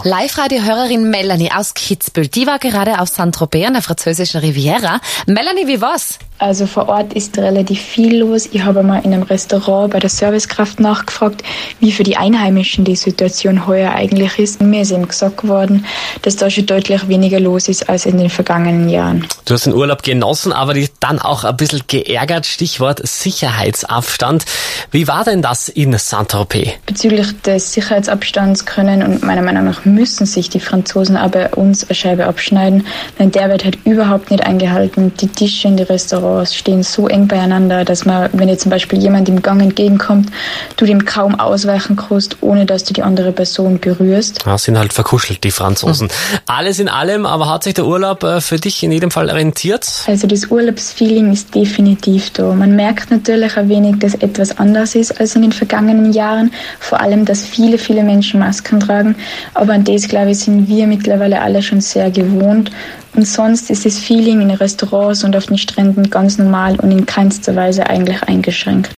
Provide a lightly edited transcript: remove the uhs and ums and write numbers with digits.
Live-Radio-Hörerin Melanie aus Kitzbühel, die war gerade auf Saint-Tropez an der französischen Riviera. Melanie, wie war's? Also vor Ort ist relativ viel los. Ich habe mal in einem Restaurant bei der Servicekraft nachgefragt, wie für die Einheimischen die Situation heuer eigentlich ist. Mir ist eben gesagt worden, dass da schon deutlich weniger los ist als in den vergangenen Jahren. Du hast den Urlaub genossen, aber dich dann auch ein bisschen geärgert. Stichwort Sicherheitsabstand. Wie war denn das in Saint-Tropez? Bezüglich des Sicherheitsabstands können und meiner Meinung nach müssen sich die Franzosen aber uns eine Scheibe abschneiden, denn der wird halt überhaupt nicht eingehalten. Die Tische in die Restaurants stehen so eng beieinander, dass man, wenn dir zum Beispiel jemand im Gang entgegenkommt, du dem kaum ausweichen kannst, ohne dass du die andere Person berührst. Ja, sind halt verkuschelt, die Franzosen. Alles in allem, aber hat sich der Urlaub für dich in jedem Fall rentiert? Also das Urlaubsfeeling ist definitiv da. Man merkt natürlich ein wenig, dass etwas anders ist als in den vergangenen Jahren. Vor allem, dass viele, viele Menschen Masken tragen. Aber an das, glaube ich, sind wir mittlerweile alle schon sehr gewohnt. Und sonst ist das Feeling in Restaurants und auf den Stränden ganz normal und in keinster Weise eigentlich eingeschränkt.